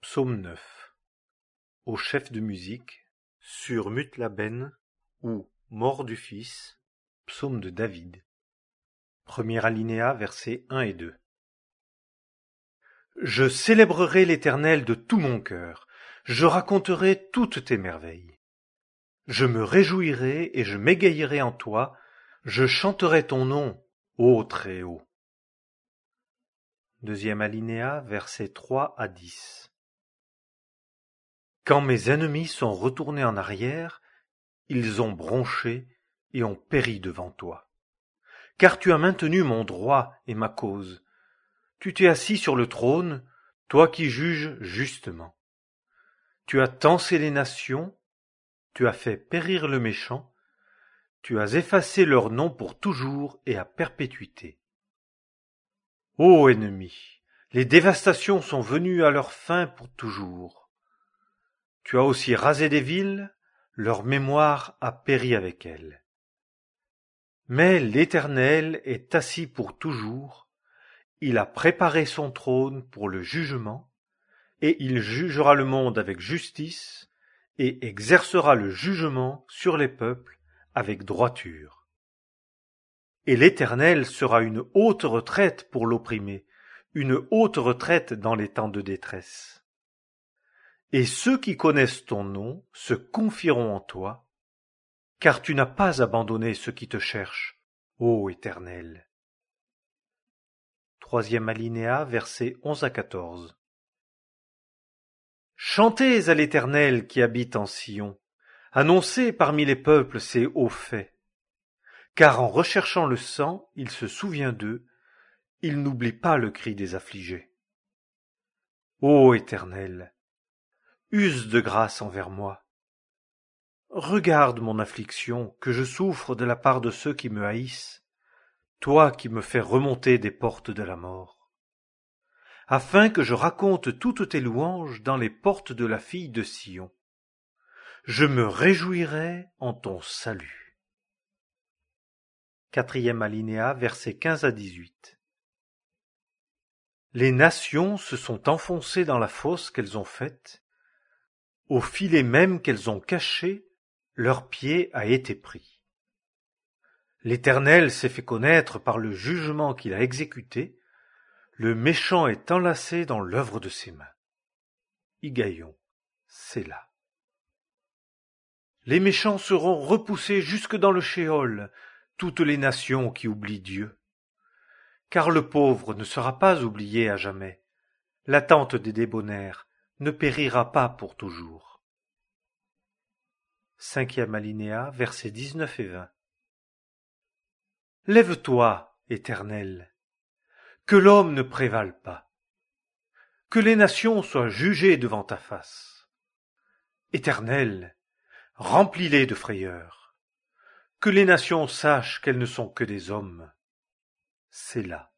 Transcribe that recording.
Psaume 9. Au chef de musique, sur Mutlaben ou Mort du Fils, psaume de David. Premier alinéa, versets 1 et 2. Je célébrerai l'Éternel de tout mon cœur, je raconterai toutes tes merveilles. Je me réjouirai et je m'égayerai en toi, je chanterai ton nom, ô Très-Haut. Deuxième alinéa, versets 3 à 10. Quand mes ennemis sont retournés en arrière, ils ont bronché et ont péri devant toi. Car tu as maintenu mon droit et ma cause. Tu t'es assis sur le trône, toi qui juges justement. Tu as tancé les nations, tu as fait périr le méchant, tu as effacé leur nom pour toujours et à perpétuité. Ô ennemi, les dévastations sont venues à leur fin pour toujours. Tu as aussi rasé des villes, leur mémoire a péri avec elles. Mais l'Éternel est assis pour toujours, il a préparé son trône pour le jugement, et il jugera le monde avec justice, et exercera le jugement sur les peuples avec droiture. Et l'Éternel sera une haute retraite pour l'opprimé, une haute retraite dans les temps de détresse. Et ceux qui connaissent ton nom se confieront en toi, car tu n'as pas abandonné ceux qui te cherchent, ô Éternel. Troisième alinéa, versets 11 à 14. Chantez à l'Éternel qui habite en Sion, annoncez parmi les peuples ses hauts faits. Car en recherchant le sang, il se souvient d'eux, il n'oublie pas le cri des affligés. Ô Éternel, use de grâce envers moi. Regarde mon affliction, que je souffre de la part de ceux qui me haïssent, toi qui me fais remonter des portes de la mort, afin que je raconte toutes tes louanges dans les portes de la fille de Sion. Je me réjouirai en ton salut. Quatrième alinéa, versets 15 à 18. Les nations se sont enfoncées dans la fosse qu'elles ont faite, au filet même qu'elles ont caché, leur pied a été pris. L'Éternel s'est fait connaître par le jugement qu'il a exécuté, le méchant est enlacé dans l'œuvre de ses mains. Higayon, Séla. Les méchants seront repoussés jusque dans le shéol, toutes les nations qui oublient Dieu. Car le pauvre ne sera pas oublié à jamais, l'attente des débonnaires ne périra pas pour toujours. Cinquième alinéa, versets 19 et 20. Lève-toi, Éternel, que l'homme ne prévale pas, que les nations soient jugées devant ta face. Éternel, remplis-les de frayeur, que les nations sachent qu'elles ne sont que des hommes. Séla.